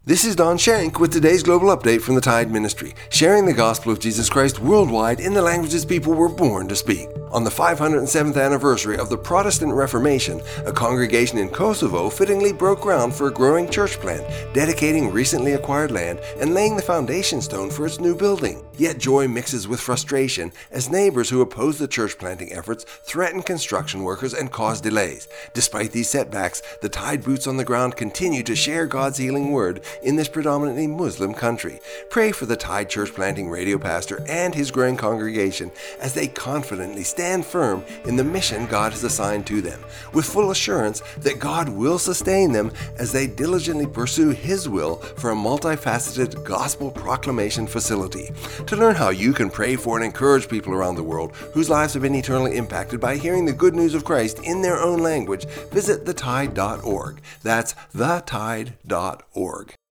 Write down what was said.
This is Don Shank with today's global update from the Tide Ministry, sharing the gospel of Jesus Christ worldwide in the languages people were born to speak. On the 507th anniversary of the Protestant Reformation, a congregation in Kosovo fittingly broke ground for a growing church plant, dedicating recently acquired land and laying the foundation stone for its new building. Yet joy mixes with frustration as neighbors who oppose the church planting efforts threaten construction workers and cause delays. Despite these setbacks, the Tide boots on the ground continue to share God's healing word in this predominantly Muslim country. Pray for the Tide church planting radio pastor and his growing congregation as they confidently stand firm in the mission God has assigned to them, with full assurance that God will sustain them as they diligently pursue His will for a multifaceted gospel proclamation facility. To learn how you can pray for and encourage people around the world whose lives have been eternally impacted by hearing the good news of Christ in their own language, visit thetide.org. That's thetide.org.